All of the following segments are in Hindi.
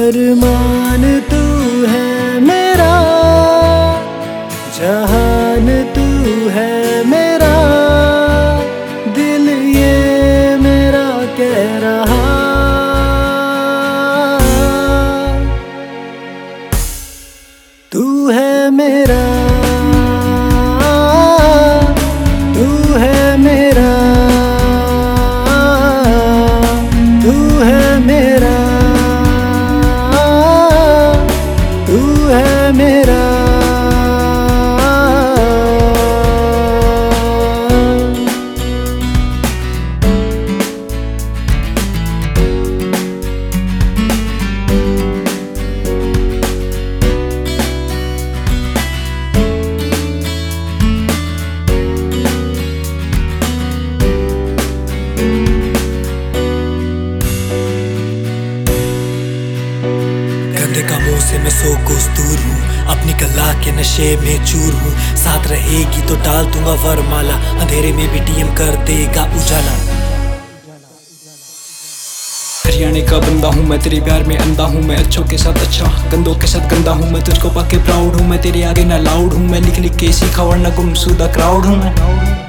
अरमान तू है मेरा, जहान तू है मेरा, दिल ये मेरा कह रहा। तू है मेरा, तू है मेरा, तू है मेरा, तू है मेरा। गंदे कामों से मैं 100 कोस दूर हूँ, अपनी कला के नशे में चूर हूँ। साथ रहेगी तो डाल दूंगा वरमाला, अंधेरे में भी टीएम कर देगा उजाला। हरियाणा का बंदा हूँ मैं, तेरे प्यार में अंधा हूँ मैं, अच्छों के साथ अच्छा गंदों के साथ गंदा हूँ मैं। तुझको पाके प्राउड हूँ मैं, तेरे आगे ना लाउड हूँ मैं, लिख लिख के सीखा वरना गुमशुदा क्राउड हूँ मैं।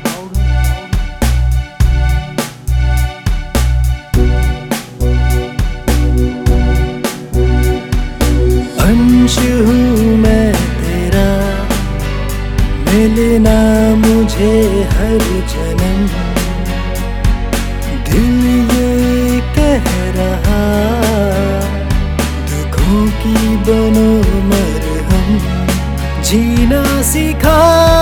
अंश हूँ मैं तेरा, मिलना मुझे हर जन्म, दिल ये कह रहा, दुखों की बनो मरहम, जीना सीखा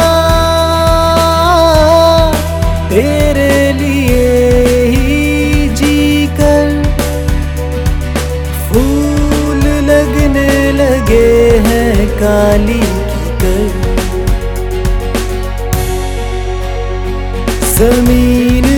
तेरे लिए ही जी कर, फूल लगने लगे हैं काली की कर, ज़मीन